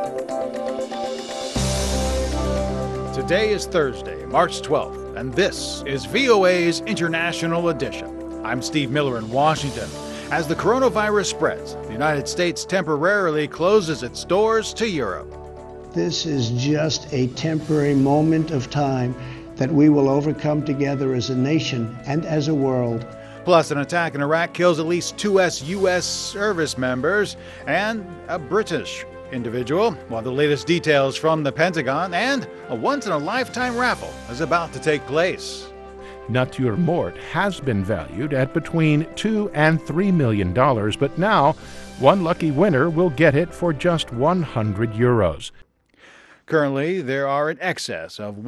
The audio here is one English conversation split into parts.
Today is Thursday, March 12th, and this is VOA's International Edition. I'm Steve Miller in Washington. As the coronavirus spreads, the United States temporarily closes its doors to Europe. This is just a temporary moment of time that we will overcome together as a nation and as a world. Plus, an attack in Iraq kills at least two U.S. service members and a British individual, while the latest details from the Pentagon and a once-in-a-lifetime raffle is about to take place. Naturmort has been valued at between $2 and $3 million, but now one lucky winner will get it for just €100. Currently, there are in excess of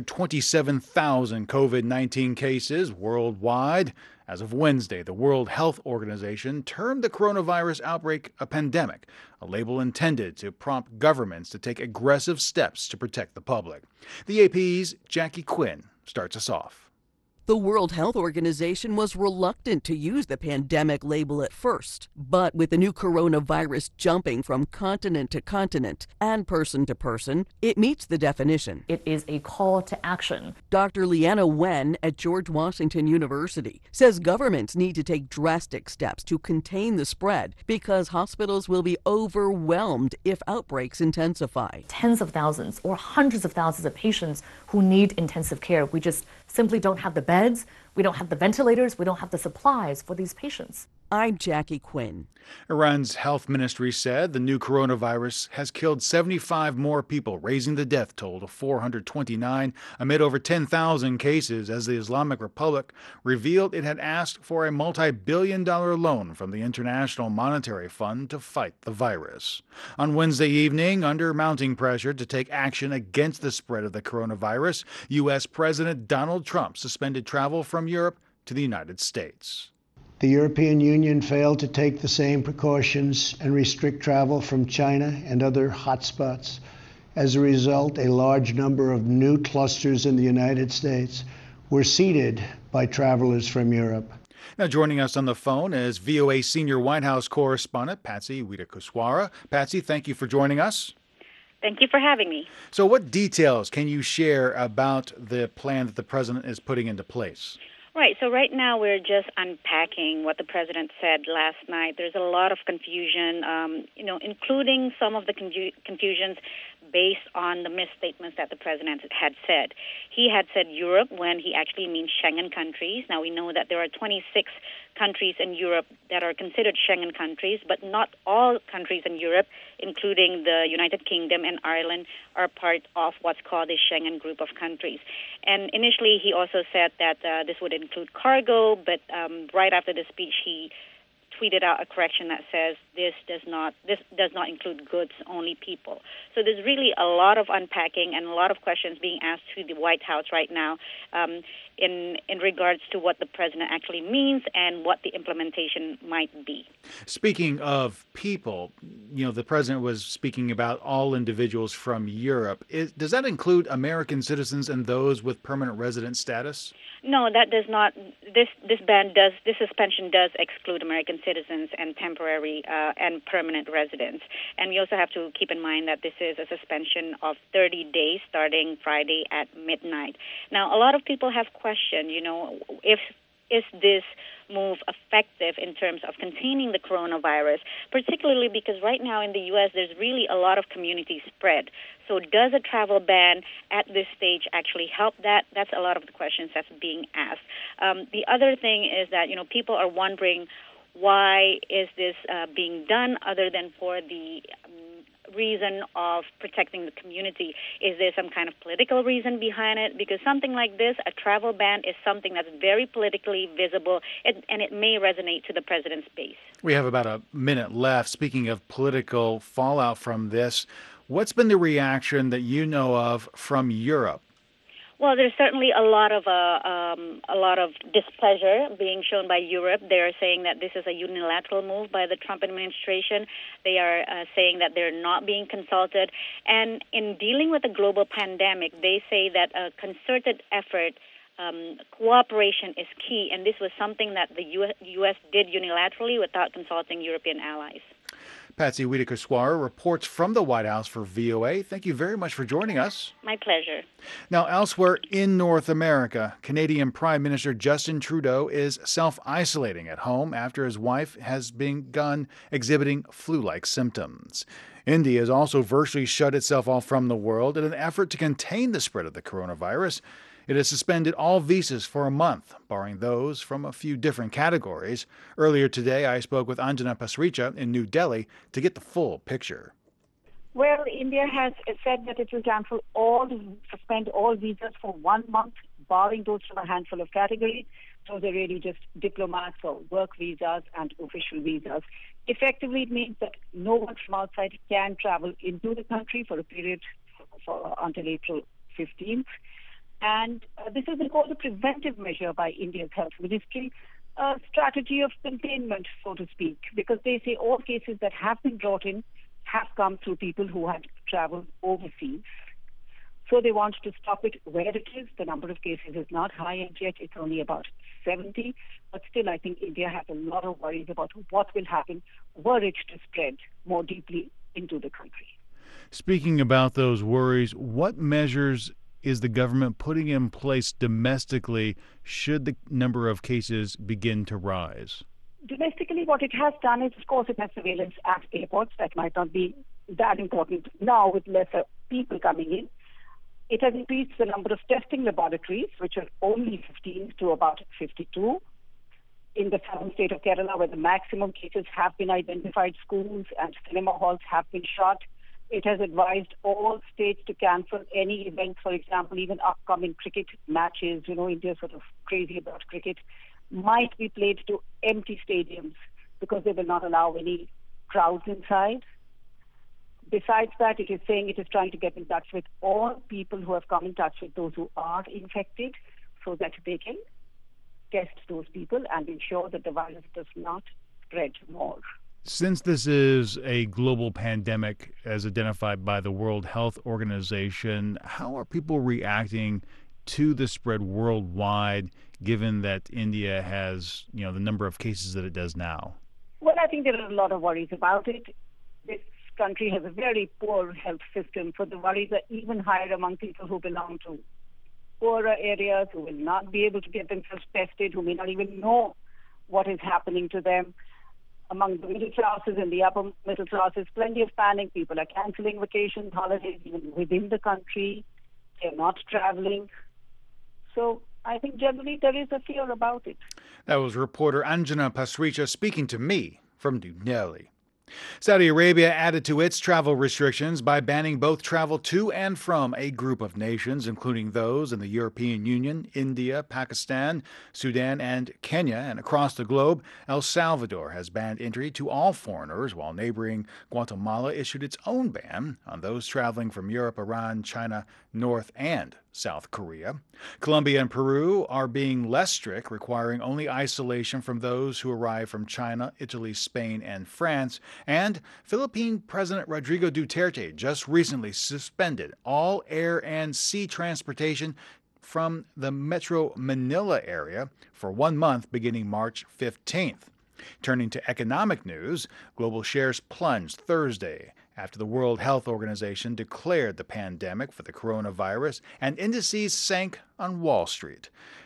127,000 COVID-19 cases worldwide. As of Wednesday, the World Health Organization termed the coronavirus outbreak a pandemic, a label intended to prompt governments to take aggressive steps to protect the public. The AP's Jackie Quinn starts us off. The World Health Organization was reluctant to use the pandemic label at first, but with the new coronavirus jumping from continent to continent and person to person, it meets the definition. It is a call to action. Dr. Leanna Wen at George Washington University says governments need to take drastic steps to contain the spread because hospitals will be overwhelmed if outbreaks intensify. Tens of thousands or hundreds of thousands of patients who need intensive care. We just simply don't have the beds, we don't have the ventilators, we don't have the supplies for these patients. I'm Jackie Quinn. Iran's health ministry said the new coronavirus has killed 75 more people, raising the death toll to 429 amid over 10,000 cases as the Islamic Republic revealed it had asked for a multi-billion-dollar loan from the International Monetary Fund to fight the virus. On Wednesday evening, under mounting pressure to take action against the spread of the coronavirus, U.S. President Donald Trump suspended travel from Europe to the United States. The European Union failed to take the same precautions and restrict travel from China and other hotspots. As a result, a large number of new clusters in the United States were seeded by travelers from Europe. Now joining us on the phone is VOA senior White House correspondent Patsy Widakuswara. Patsy, thank you for joining us. Thank you for having me. So what details can you share about the plan that the president is putting into place? Right. So right now we're just unpacking what the president said last night. There's a lot of confusion, including some of the confusions based on the misstatements that the president had said. He had said Europe when he actually means Schengen countries. Now we know that there are 26 countries in Europe that are considered Schengen countries, but not all countries in Europe, including the United Kingdom and Ireland, are part of what's called the Schengen group of countries. And initially he also said that this would include cargo, but right after the speech he tweeted out a correction that says this does not include goods, only people. So there's really a lot of unpacking and a lot of questions being asked to the White House right now in regards to what the president actually means and what the implementation might be. Speaking of people, the president was speaking about all individuals from Europe. Does that include American citizens and those with permanent resident status? No, that does not. This suspension does exclude American citizens and temporary and permanent residents. And we also have to keep in mind that this is a suspension of 30 days starting Friday at midnight. Now, a lot of people have questioned, is this move effective in terms of containing the coronavirus, particularly because right now in the U.S. there's really a lot of community spread. So does a travel ban at this stage actually help that? That's a lot of the questions that's being asked. The other thing is that, people are wondering why is this being done other than for the reason of protecting the community? Is there some kind of political reason behind it? Because something like this, a travel ban, is something that's very politically visible, and it may resonate to the president's base. We have about a minute left. Speaking of political fallout from this, what's been the reaction that you know of from Europe? Well, there's certainly a lot of displeasure being shown by Europe. They are saying that this is a unilateral move by the Trump administration. They are saying that they're not being consulted. And in dealing with a global pandemic, they say that a concerted effort, cooperation is key. And this was something that the U.S. did unilaterally without consulting European allies. Patsy Wiederkerswara reports from the White House for VOA. Thank you very much for joining us. My pleasure. Now, elsewhere in North America, Canadian Prime Minister Justin Trudeau is self-isolating at home after his wife has begun exhibiting flu-like symptoms. India has also virtually shut itself off from the world in an effort to contain the spread of the coronavirus. It has suspended all visas for a month, barring those from a few different categories. Earlier today, I spoke with Anjana Pasricha in New Delhi to get the full picture. Well, India has said that it will suspend all visas for 1 month, barring those from a handful of categories. Those are really just diplomats or work visas and official visas. Effectively, it means that no one from outside can travel into the country for a period until April 15th. And this has been called a preventive measure by India's health ministry, a strategy of containment, so to speak, because they say all cases that have been brought in have come through people who had traveled overseas. So they want to stop it where it is. The number of cases is not high and yet. It's only about 70. But still, I think India has a lot of worries about what will happen were it to spread more deeply into the country. Speaking about those worries, what measures is the government putting in place domestically should the number of cases begin to rise? Domestically, what it has done is, of course, it has surveillance at airports. That might not be that important now with lesser people coming in. It has increased the number of testing laboratories, which are only 15 to about 52. In the southern state of Kerala, where the maximum cases have been identified, schools and cinema halls have been shut. It has advised all states to cancel any events, for example, even upcoming cricket matches. You know, India's sort of crazy about cricket, might be played to empty stadiums because they will not allow any crowds inside. Besides that, it is saying it is trying to get in touch with all people who have come in touch with those who are infected so that they can test those people and ensure that the virus does not spread more. Since this is a global pandemic as identified by the World Health Organization, how are people reacting to the spread worldwide, given that India has, the number of cases that it does now? Well, I think there are a lot of worries about it. This country has a very poor health system, so the worries are even higher among people who belong to poorer areas, who will not be able to get themselves tested, who may not even know what is happening to them. Among the middle classes and the upper middle classes, plenty of panic. People are canceling vacations, holidays, even within the country. They're not traveling. So I think generally there is a fear about it. That was reporter Anjana Pasricha speaking to me from New Delhi. Saudi Arabia added to its travel restrictions by banning both travel to and from a group of nations, including those in the European Union, India, Pakistan, Sudan, and Kenya. And across the globe, El Salvador has banned entry to all foreigners, while neighboring Guatemala issued its own ban on those traveling from Europe, Iran, China, North and South Korea. Colombia and Peru are being less strict, requiring only isolation from those who arrive from China, Italy, Spain, and France. And Philippine President Rodrigo Duterte just recently suspended all air and sea transportation from the Metro Manila area for 1 month beginning March 15th. Turning to economic news, global shares plunged Thursday after the World Health Organization declared the pandemic for the coronavirus, and indices sank on Wall Street.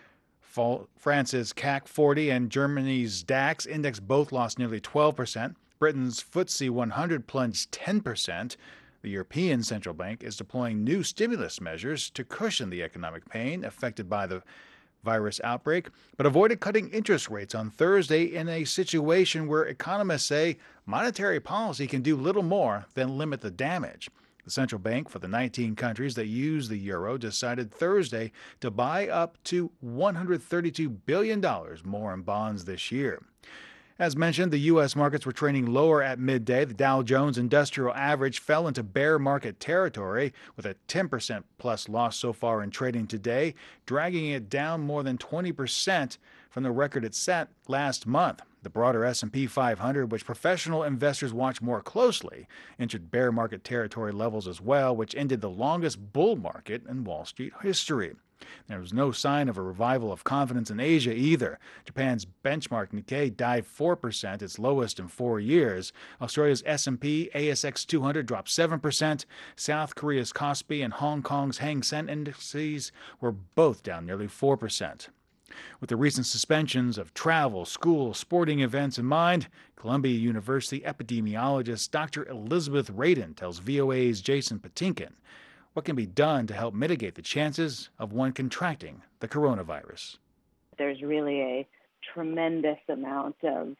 France's CAC 40 and Germany's DAX index both lost nearly 12%. Britain's FTSE 100 plunged 10%. The European Central Bank is deploying new stimulus measures to cushion the economic pain affected by the virus outbreak, but avoided cutting interest rates on Thursday in a situation where economists say monetary policy can do little more than limit the damage. The central bank for the 19 countries that use the euro decided Thursday to buy up to $132 billion more in bonds this year. As mentioned, the U.S. markets were trading lower at midday. The Dow Jones Industrial Average fell into bear market territory with a 10% plus loss so far in trading today, dragging it down more than 20% from the record it set last month. The broader S&P 500, which professional investors watch more closely, entered bear market territory levels as well, which ended the longest bull market in Wall Street history. There was no sign of a revival of confidence in Asia either. Japan's benchmark Nikkei dived 4%, its lowest in 4 years. Australia's S&P ASX 200 dropped 7%. South Korea's Kospi and Hong Kong's Hang Seng indices were both down nearly 4%. With the recent suspensions of travel, school, sporting events in mind, Columbia University epidemiologist Dr. Elizabeth Radin tells VOA's Jason Patinkin what can be done to help mitigate the chances of one contracting the coronavirus. There's really a tremendous amount of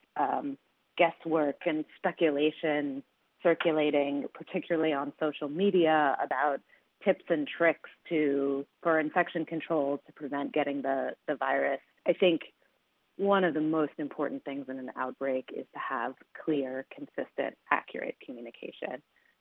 guesswork and speculation circulating, particularly on social media, about tips and tricks for infection control to prevent getting the virus. I think one of the most important things in an outbreak is to have clear, consistent, accurate communication.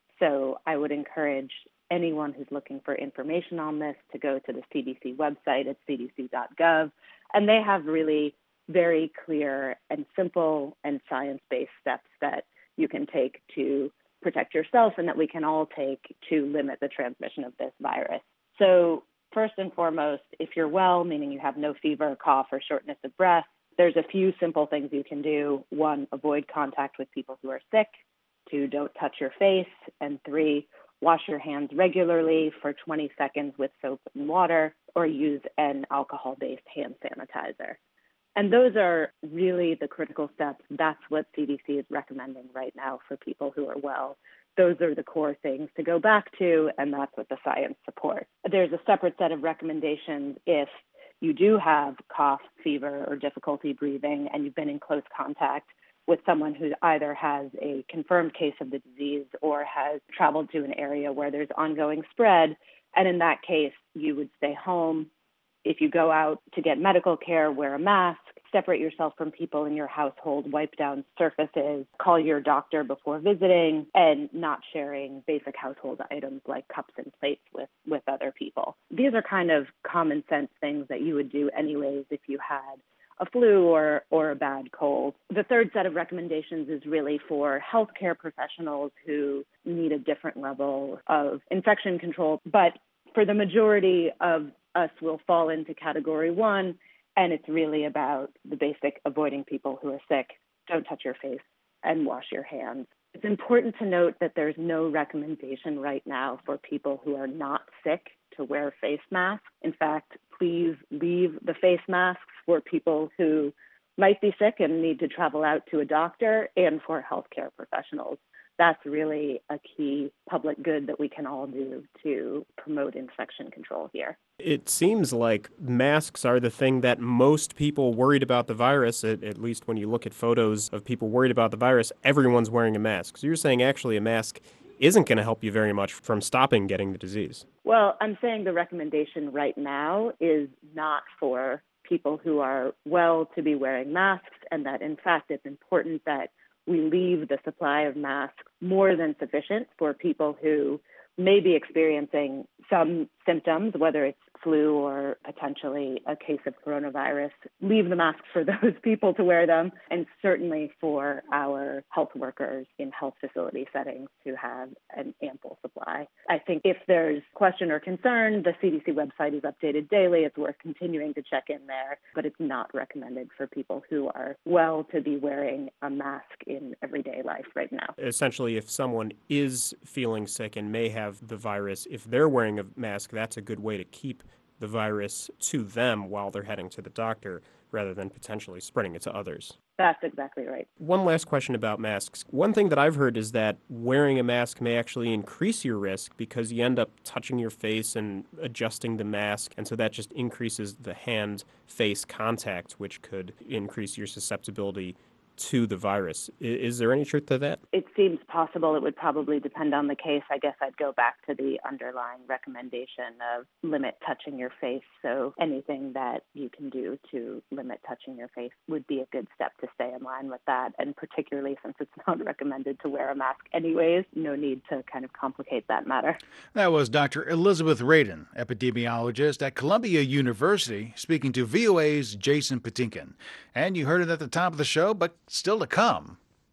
So I would encourage anyone who's looking for information on this to go to the CDC website at cdc.gov, and they have really very clear and simple and science-based steps that you can take to protect yourself and that we can all take to limit the transmission of this virus. So first and foremost, if you're well, meaning you have no fever, cough, or shortness of breath, there's a few simple things you can do. 1, avoid contact with people who are sick. 2, don't touch your face. And 3, wash your hands regularly for 20 seconds with soap and water, or use an alcohol-based hand sanitizer. And those are really the critical steps. That's what CDC is recommending right now for people who are well. Those are the core things to go back to, and that's what the science supports. There's a separate set of recommendations if you do have cough, fever, or difficulty breathing, and you've been in close contact with someone who either has a confirmed case of the disease or has traveled to an area where there's ongoing spread. And in that case, you would stay home. If you go out to get medical care, wear a mask, separate yourself from people in your household, wipe down surfaces, call your doctor before visiting, and not sharing basic household items like cups and plates with other people. These are kind of common sense things that you would do anyways if you had a flu or a bad cold. The third set of recommendations is really for healthcare professionals who need a different level of infection control. But for the majority of us, will fall into category 1, and it's really about the basic avoiding people who are sick, don't touch your face, and wash your hands. It's important to note that there's no recommendation right now for people who are not sick to wear face masks. In fact, please leave the face masks for people who might be sick and need to travel out to a doctor, and for healthcare professionals. That's really a key public good that we can all do to promote infection control here. It seems like masks are the thing that most people worried about the virus, at least when you look at photos of people worried about the virus, everyone's wearing a mask. So you're saying actually a mask isn't going to help you very much from stopping getting the disease. Well, I'm saying the recommendation right now is not for people who are well to be wearing masks, and that in fact it's important that we leave the supply of masks more than sufficient for people who may be experiencing some symptoms, whether it's flu or potentially a case of coronavirus. Leave the masks for those people to wear them, and certainly for our health workers in health facility settings to have an ample supply. I think if there's question or concern, the CDC website is updated daily. It's worth continuing to check in there, but it's not recommended for people who are well to be wearing a mask in everyday life right now. Essentially, if someone is feeling sick and may have the virus, if they're wearing a mask, that's a good way to keep the virus to them while they're heading to the doctor, rather than potentially spreading it to others. That's exactly right. One last question about masks. One thing that I've heard is that wearing a mask may actually increase your risk because you end up touching your face and adjusting the mask, and so that just increases the hand-face contact, which could increase your susceptibility to the virus. Is there any truth to that? It seems possible. It would probably depend on the case. I guess I'd go back to the underlying recommendation of limit touching your face. So anything that you can do to limit touching your face would be a good step to stay in line with that. And particularly since it's not recommended to wear a mask anyways, no need to kind of complicate that matter. That was Dr. Elizabeth Radin, epidemiologist at Columbia University, speaking to VOA's Jason Patinkin. And you heard it at the top of the show, but still to come.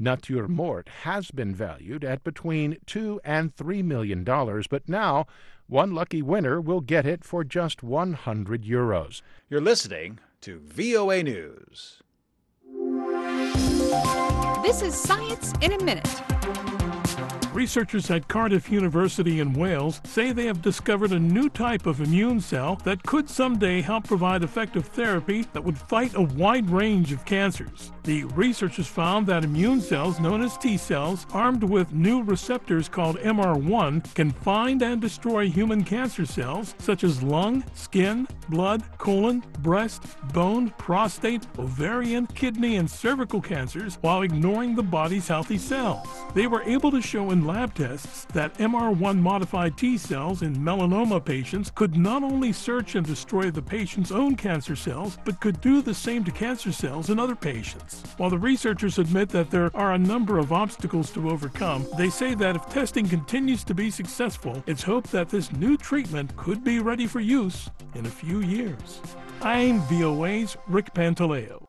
Naturmort has been valued at between $2 and $3 million, but now one lucky winner will get it for just €100. You're listening to VOA News. This is Science in a Minute. Researchers at Cardiff University in Wales say they have discovered a new type of immune cell that could someday help provide effective therapy that would fight a wide range of cancers. The researchers found that immune cells known as T cells, armed with new receptors called MR1, can find and destroy human cancer cells such as lung, skin, blood, colon, breast, bone, prostate, ovarian, kidney, and cervical cancers while ignoring the body's healthy cells. They were able to show in lab tests that MR1 modified T cells in melanoma patients could not only search and destroy the patient's own cancer cells, but could do the same to cancer cells in other patients. While the researchers admit that there are a number of obstacles to overcome, they say that if testing continues to be successful, it's hoped that this new treatment could be ready for use in a few years. I'm VOA's Rick Pantaleo.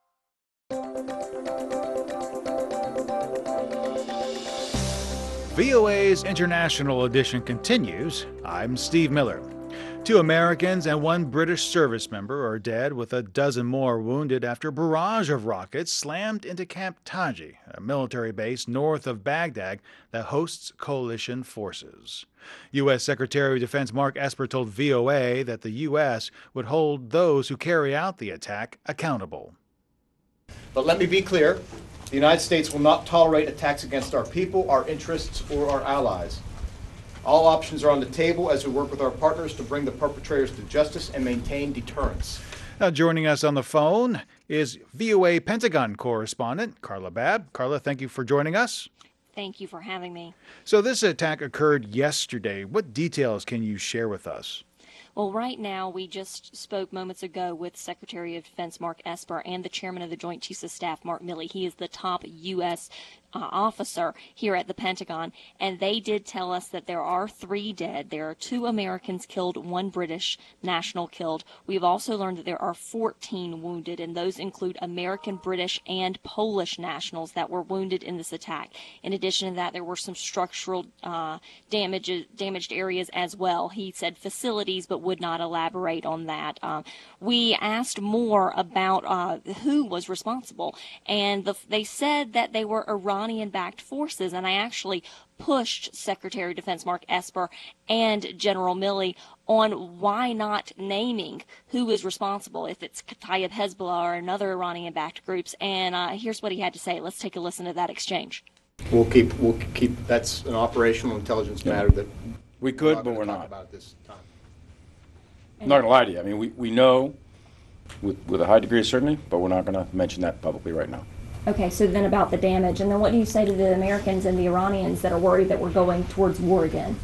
VOA's International Edition continues. I'm Steve Miller. 2 Americans and 1 British service member are dead, with a dozen more wounded after a barrage of rockets slammed into Camp Taji, a military base north of Baghdad that hosts coalition forces. U.S. Secretary of Defense Mark Esper told VOA that the U.S. would hold those who carry out the attack accountable. But let me be clear. The United States will not tolerate attacks against our people, our interests, or our allies. All options are on the table as we work with our partners to bring the perpetrators to justice and maintain deterrence. Now, joining us on the phone is VOA Pentagon correspondent Carla Babb. Carla, thank you for joining us. Thank you for having me. So this attack occurred yesterday. What details can you share with us? Well, right now, we just spoke moments ago with Secretary of Defense Mark Esper and the Chairman of the Joint Chiefs of Staff, Mark Milley. He is the top U.S. Officer here at the Pentagon, and they did tell us that there are 3 dead. There are 2 Americans killed, 1 British national killed. We've also learned that there are 14 wounded, and those include American, British, and Polish nationals that were wounded in this attack. In addition to that, there were some structural damaged areas as well. He said facilities, but would not elaborate on that. We asked more about who was responsible, and they said that they were Iranian-backed forces, and I actually pushed Secretary of Defense Mark Esper and General Milley on why not naming who is responsible, if it's Kataib Hezbollah or another Iranian-backed groups, and here's what he had to say. Let's take a listen to that exchange. We'll keep. That's an operational intelligence matter that we could, but we're not about this time. I'm not gonna lie to you. I mean, we know with a high degree of certainty, but we're not gonna mention that publicly right now. Okay, so then about the damage, and then what do you say to the Americans and the Iranians that are worried that we're going towards war again?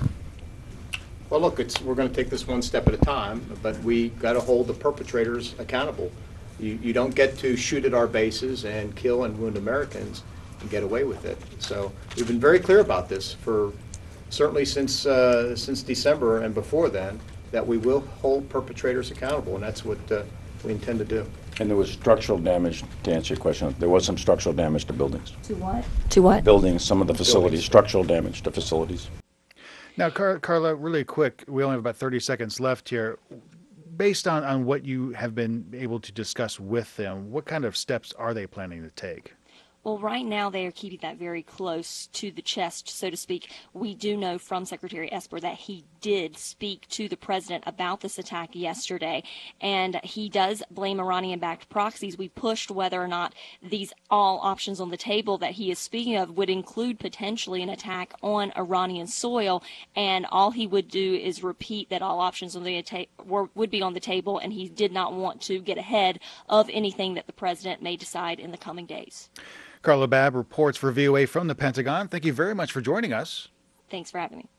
Well, look, we're going to take this one step at a time, but we got to hold the perpetrators accountable. You don't get to shoot at our bases and kill and wound Americans and get away with it. So we've been very clear about this for certainly since December and before then, that we will hold perpetrators accountable, and that's what we intend to do. And there was structural damage, to answer your question. There was some structural damage to buildings. To what? To what? Buildings, some of the facilities, structural damage to facilities. Now, Carla, really quick, we only have about 30 seconds left here. Based on what you have been able to discuss with them, what kind of steps are they planning to take? Well, right now they are keeping that very close to the chest, so to speak. We do know from Secretary Esper that he did speak to the president about this attack yesterday, and he does blame Iranian-backed proxies. We pushed whether or not these all options on the table that he is speaking of would include potentially an attack on Iranian soil, and all he would do is repeat that all options on the would be on the table, and he did not want to get ahead of anything that the president may decide in the coming days. Carla Babb reports for VOA from the Pentagon. Thank you very much for joining us. Thanks for having me.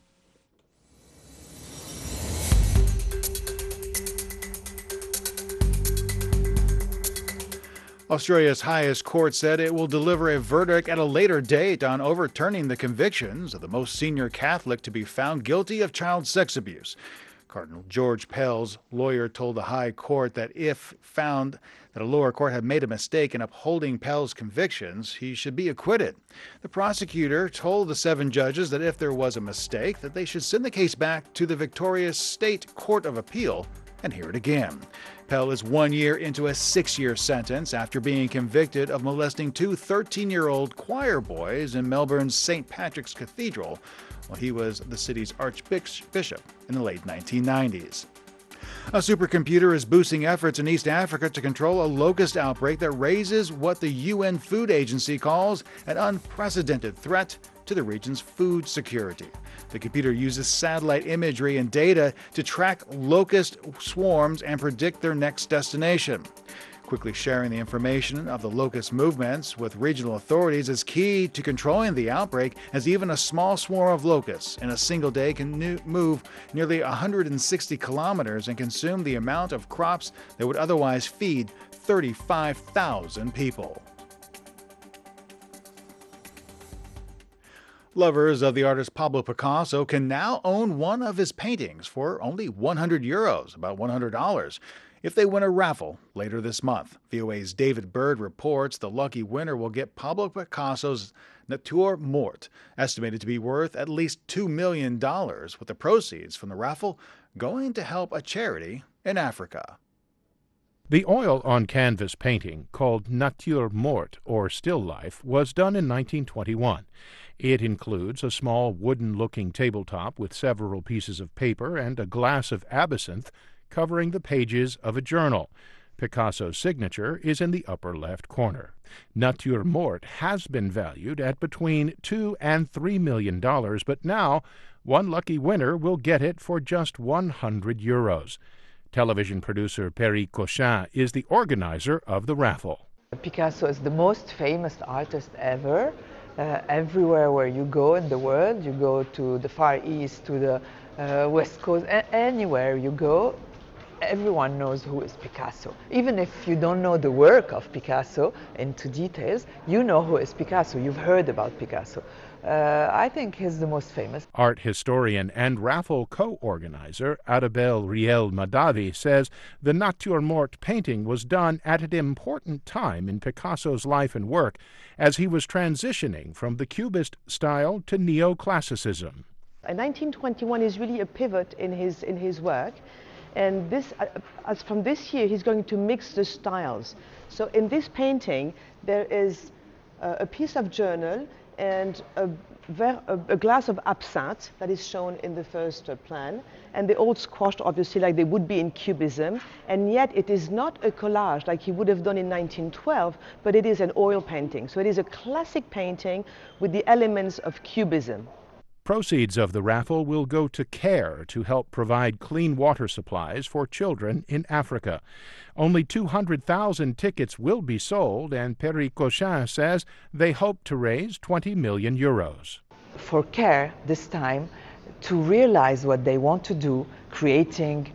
Australia's highest court said it will deliver a verdict at a later date on overturning the convictions of the most senior Catholic to be found guilty of child sex abuse. Cardinal George Pell's lawyer told the High Court that if found that a lower court had made a mistake in upholding Pell's convictions, he should be acquitted. The prosecutor told the 7 judges that if there was a mistake, that they should send the case back to the Victoria State Court of Appeal and hear it again. Pell is 1 year into a 6-year sentence after being convicted of molesting 2 13-year-old choir boys in Melbourne's St. Patrick's Cathedral while he was the city's archbishop in the late 1990s. A supercomputer is boosting efforts in East Africa to control a locust outbreak that raises what the UN Food Agency calls an unprecedented threat to the region's food security. The computer uses satellite imagery and data to track locust swarms and predict their next destination. Quickly sharing the information of the locust movements with regional authorities is key to controlling the outbreak, as even a small swarm of locusts in a single day can move nearly 160 kilometers and consume the amount of crops that would otherwise feed 35,000 people. Lovers of the artist Pablo Picasso can now own one of his paintings for only €100, about $100. If they win a raffle later this month. VOA's David Bird reports the lucky winner will get Pablo Picasso's Nature Morte, estimated to be worth at least $2 million, with the proceeds from the raffle going to help a charity in Africa. The oil-on-canvas painting, called Nature Morte, or Still Life, was done in 1921. It includes a small wooden-looking tabletop with several pieces of paper and a glass of absinthe covering the pages of a journal. Picasso's signature is in the upper left corner. Nature Morte has been valued at between $2 and $3 million, but now one lucky winner will get it for just €100. Television producer Perry Cochin is the organizer of the raffle. Picasso is the most famous artist ever. Everywhere where you go in the world, you go to the Far East, to the West Coast, anywhere you go, everyone knows who is Picasso. Even if you don't know the work of Picasso into details, you know who is Picasso. You've heard about Picasso. I think he's the most famous. Art historian and raffle co-organizer Adabel Riel Madavi says the Nature Morte painting was done at an important time in Picasso's life and work as he was transitioning from the Cubist style to neoclassicism. 1921 is really a pivot in his work. And this, as from this year, he's going to mix the styles. So in this painting, there is a piece of journal and a glass of absinthe that is shown in the first plan. And they all squashed, obviously, like they would be in Cubism. And yet it is not a collage like he would have done in 1912, but it is an oil painting. So it is a classic painting with the elements of Cubism. Proceeds of the raffle will go to CARE to help provide clean water supplies for children in Africa. Only 200,000 tickets will be sold, and Perry Cochin says they hope to raise €20 million. For CARE this time, to realize what they want to do, creating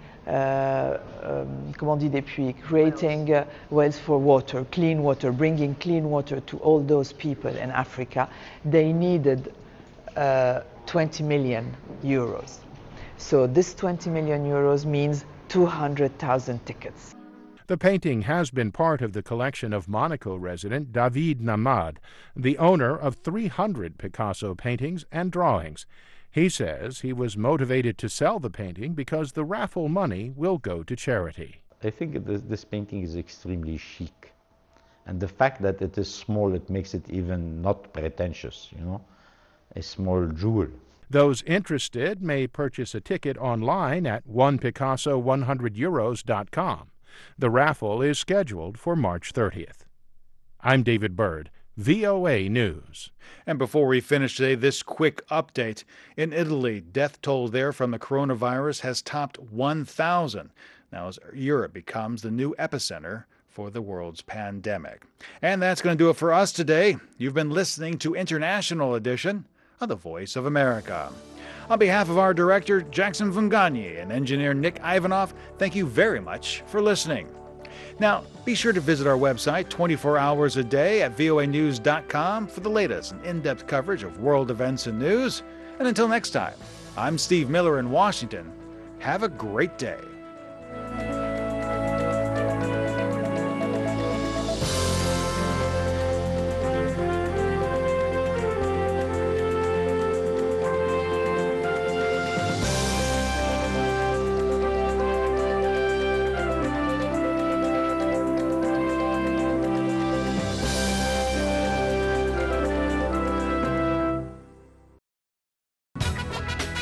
creating wells for water, clean water, bringing clean water to all those people in Africa, they needed 20 million euros. So this 20 million euros means 200,000 tickets. The painting has been part of the collection of Monaco resident David Namad, the owner of 300 Picasso paintings and drawings. He says he was motivated to sell the painting because the raffle money will go to charity. I think this painting is extremely chic. And the fact that it is small, it makes it even not pretentious, you know. A small jewel. Those interested may purchase a ticket online at onepicasso100euros.com. The raffle is scheduled for March 30th. I'm David Bird, VOA News. And before we finish today, this quick update. In Italy, death toll there from the coronavirus has topped 1,000. Now, as Europe becomes the new epicenter for the world's pandemic. And that's going to do it for us today. You've been listening to International Edition of The Voice of America. On behalf of our director, Jackson Vungani, and engineer Nick Ivanov, thank you very much for listening. Now, be sure to visit our website 24 hours a day at voanews.com for the latest and in-depth coverage of world events and news. And until next time, I'm Steve Miller in Washington. Have a great day.